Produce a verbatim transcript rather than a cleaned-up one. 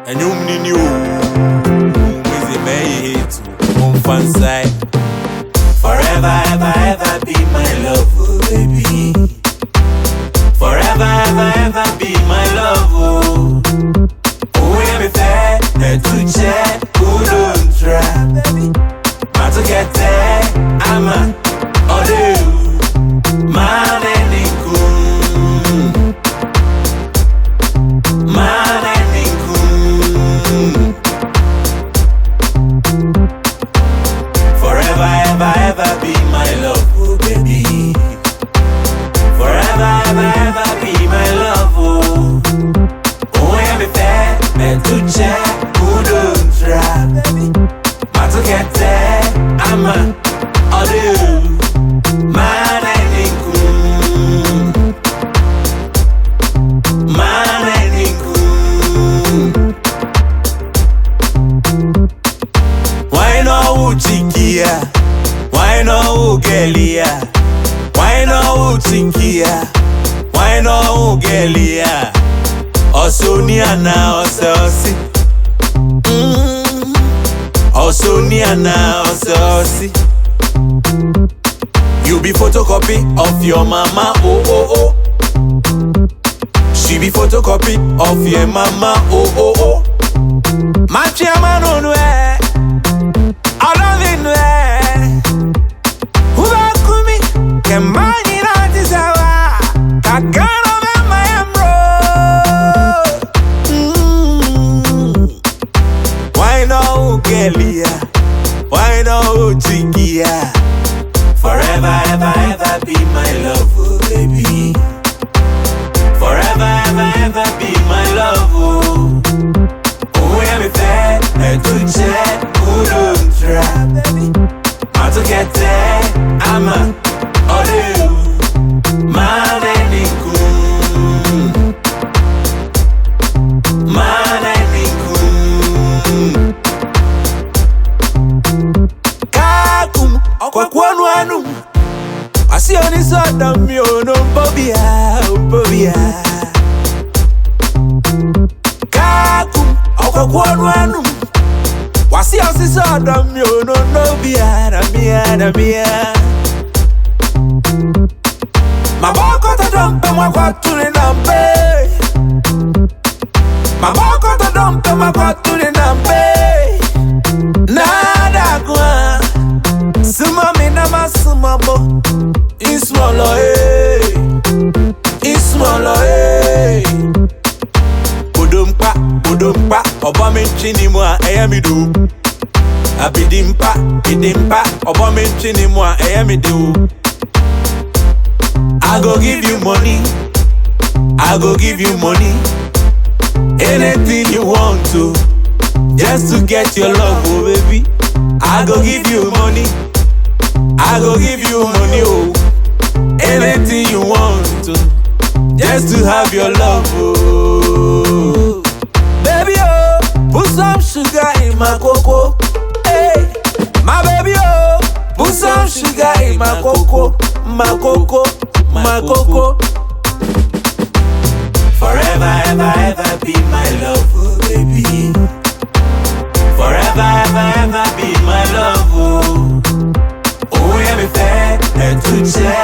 and you mean you with the may on fan side. Forever, ever, ever be my love, oh baby. Forever, ever, ever be my love, oh. Oh, yeah, me fair, and to check, who don't try, baby. Ma to get there, I'm a, oh, do, man, and cool. Man, and cool. Forever, ever, ever be my love, oh, baby. Forever, ever, ever be my love, oh. Oh, yeah, me fair, and to check, who don't try, baby. Ma to get there, I'm a, oh, do, man, and cool. Man, and cool. Why no Uchikia? Why no Ugelia? Why no Uchikia? Why no Ugelia? Osonia na ososi. Mm. Osonia na ososi. You be photocopy of your mama, oh oh oh. She be photocopy of your mama, oh oh oh. My chairman on where I don't think where who are coming can money not is our Kagano my bro. Why no Gelia? Why no Chikia? Forever, ever, ever be my love, oh baby. Forever, ever, ever be my love, oh. Oh, yeah, me fair, and to check, who don't try, baby. How to get there, I'm a, oh, do, man, and cool. Man, and cool. Kakum, kwa kwanu anu. I see on this other me, oh, no, Bobia, oh, Bobia. Kakum, kwa kwanu anu. Wasi on this other me, oh, no, no, Bia, na Bia, na Bia. My boko to dump, my got to the number. My boko to dump, my got to the number. Nada gua. Suma me na masuma bo. Ismolo eh. Ismolo eh. Budumpa, budumpa. Oba me chini mwa eya mi do. Abidimpa, bidimpa. Oba me chini mwa eya mi do. I go give you money. I go give you money. Anything you want to, just to get your love, oh baby. I go give you money. I go give you money, oh. Anything you want to, just to have your love, oh. Baby, oh, put some sugar in my cocoa. Hey, my baby, oh, put some sugar in my cocoa. My cocoa, my cocoa. Forever, ever, ever be my love, oh baby. Forever, ever, ever be my love, oh. Oh, yeah, me fair, and to check.